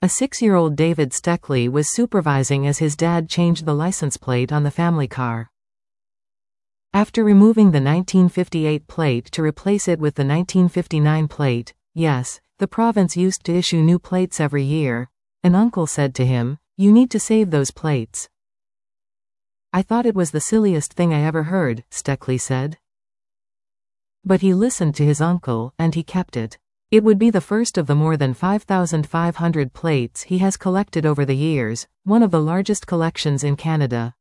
A 6-year-old David Steckley was supervising as his dad changed the license plate on the family car. After removing the 1958 plate to replace it with the 1959 plate, yes, the province used to issue new plates every year, an uncle said to him, "You need to save those plates." "I thought it was the silliest thing I ever heard," Steckley said. But he listened to his uncle, and he kept it. It would be the first of the more than 5,500 plates he has collected over the years, one of the largest collections in Canada.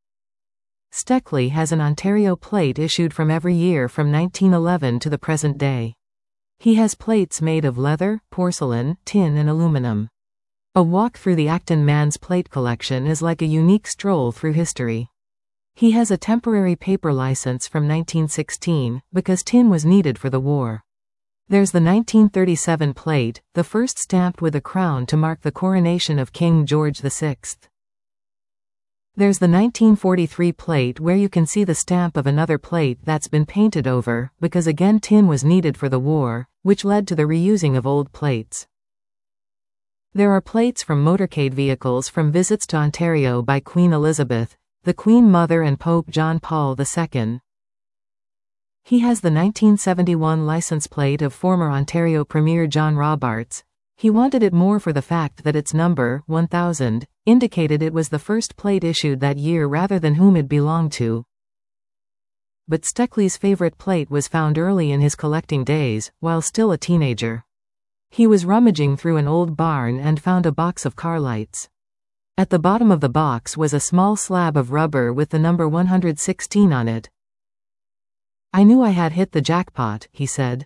Steckley has an Ontario plate issued from every year from 1911 to the present day. He has plates made of leather, porcelain, tin and aluminum. A walk through the Acton Man's plate collection is like a unique stroll through history. He has a temporary paper license from 1916, because tin was needed for the war. There's the 1937 plate, the first stamped with a crown to mark the coronation of King George VI. There's the 1943 plate where you can see the stamp of another plate that's been painted over, because again tin was needed for the war, which led to the reusing of old plates. There are plates from motorcade vehicles from visits to Ontario by Queen Elizabeth, the Queen Mother and Pope John Paul II. He has the 1971 license plate of former Ontario Premier John Robarts. He wanted it more for the fact that its number, 1000, indicated it was the first plate issued that year rather than whom it belonged to. But Steckley's favorite plate was found early in his collecting days, while still a teenager. He was rummaging through an old barn and found a box of car lights. At the bottom of the box was a small slab of rubber with the number 116 on it. "I knew I had hit the jackpot," he said.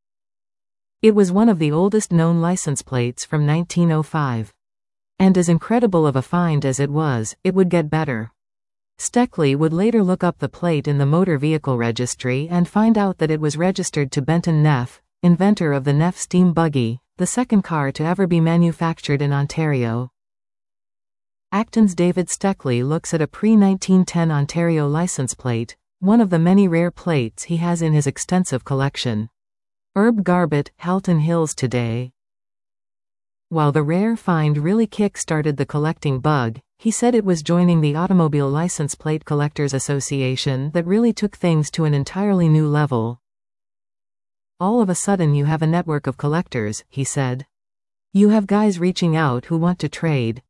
It was one of the oldest known license plates from 1905. And as incredible of a find as it was, it would get better. Steckley would later look up the plate in the motor vehicle registry and find out that it was registered to Benton Neff, inventor of the Neff steam buggy, the second car to ever be manufactured in Ontario. Acton's David Steckley looks at a pre-1910 Ontario license plate, one of the many rare plates he has in his extensive collection. Herb Garbett, Halton Hills today. While the rare find really kick-started the collecting bug, he said it was joining the Automobile License Plate Collectors Association that really took things to an entirely new level. "All of a sudden you have a network of collectors," he said. "You have guys reaching out who want to trade."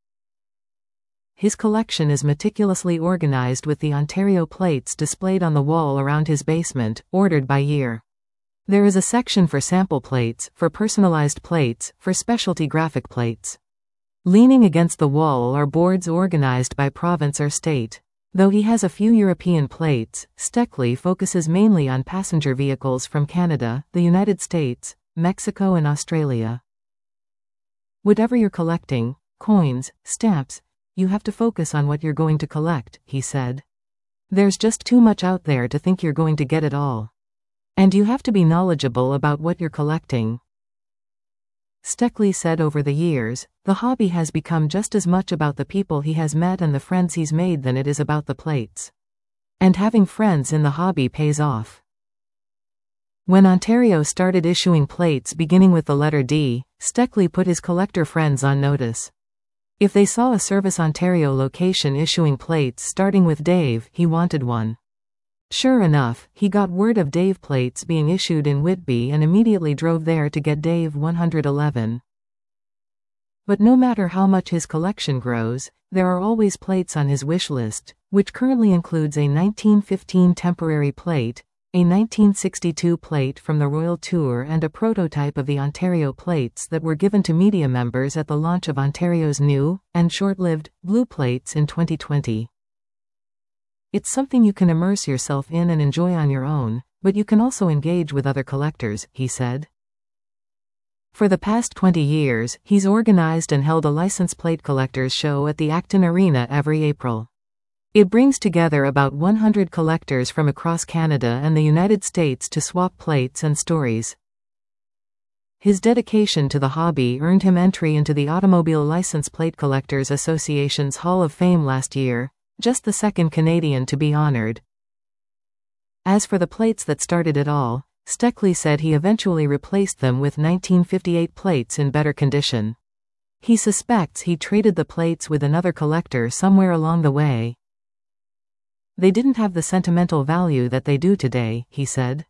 His collection is meticulously organized with the Ontario plates displayed on the wall around his basement, ordered by year. There is a section for sample plates, for personalized plates, for specialty graphic plates. Leaning against the wall are boards organized by province or state. Though he has a few European plates, Steckley focuses mainly on passenger vehicles from Canada, the United States, Mexico and Australia. "Whatever you're collecting, coins, stamps, you have to focus on what you're going to collect," he said. "There's just too much out there to think you're going to get it all. And you have to be knowledgeable about what you're collecting." Steckley said over the years, the hobby has become just as much about the people he has met and the friends he's made than it is about the plates. And having friends in the hobby pays off. When Ontario started issuing plates beginning with the letter D, Steckley put his collector friends on notice. If they saw a Service Ontario location issuing plates starting with Dave, he wanted one. Sure enough, he got word of Dave plates being issued in Whitby and immediately drove there to get Dave 111. But no matter how much his collection grows, there are always plates on his wish list, which currently includes a 1915 temporary plate, a 1962 plate from the Royal Tour and a prototype of the Ontario plates that were given to media members at the launch of Ontario's new, and short-lived, blue plates in 2020. "It's something you can immerse yourself in and enjoy on your own, but you can also engage with other collectors," he said. For the past 20 years, he's organized and held a license plate collectors show at the Acton Arena every April. It brings together about 100 collectors from across Canada and the United States to swap plates and stories. His dedication to the hobby earned him entry into the Automobile License Plate Collectors Association's Hall of Fame last year, just the second Canadian to be honored. As for the plates that started it all, Steckley said he eventually replaced them with 1958 plates in better condition. He suspects he traded the plates with another collector somewhere along the way. They didn't have the sentimental value that they do today, he said.